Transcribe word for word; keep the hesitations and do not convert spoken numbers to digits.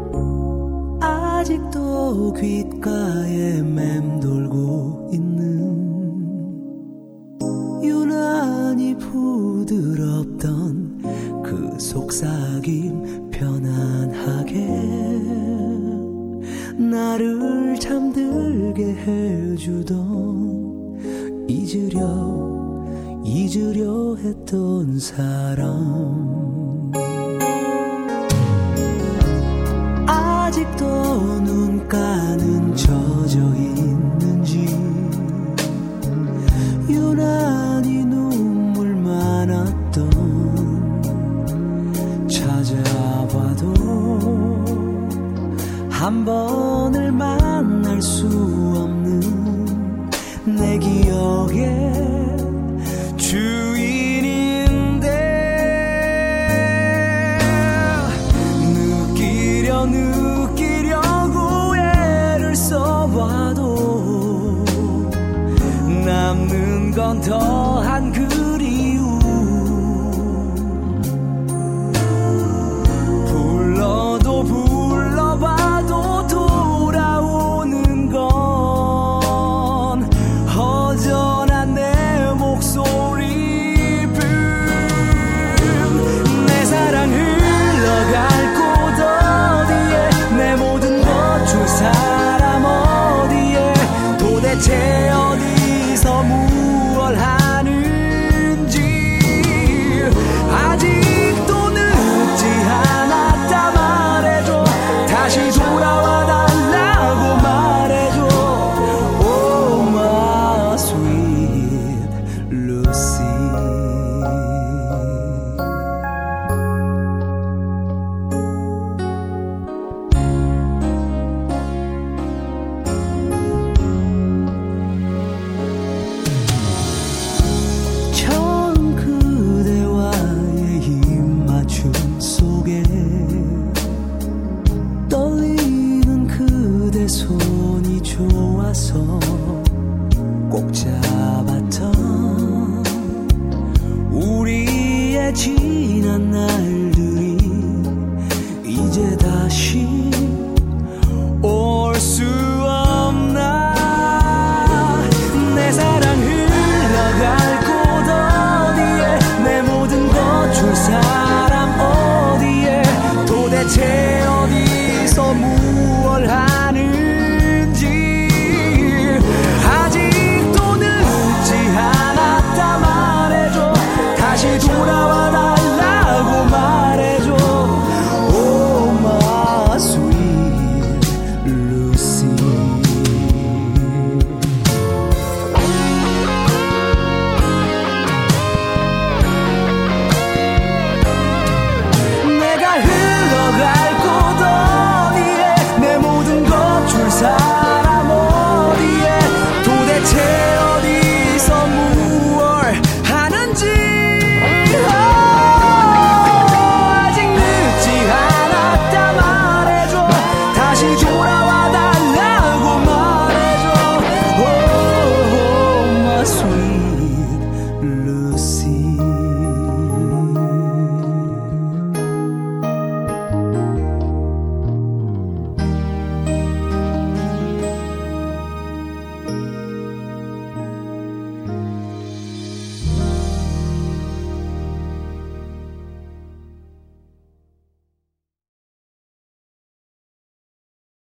아직도 귓가에 맴돌고 있는 유난히 부드럽던 그 속삭임 편안하게 나를 잠들게 해주던 잊으려 잊으려 했던 사람 아직도 눈가는 젖어 있는지 유난히 눈물 많았던 찾아봐도 한 번을 만날 수 없는 내 기억에 주인인데 느끼려 느끼려고 애를 써봐도 남는 건 더한 그리움 불러도 불러봐도 돌아오는 건 허전한 내 목소리뿐 내 사랑 흘러갈 곳 어디에 내 모든 것 줄 사람 어디에 도대체 어디서 무얼 하는지 아직도 늦지 않았다 말해줘 다시 돌아와 달라고 말해줘 Oh my sweet Lucy 처음 그대와의 입맞춤 속에 떨리는 그대 손이 좋아서 꼭 잡았던 우리의 지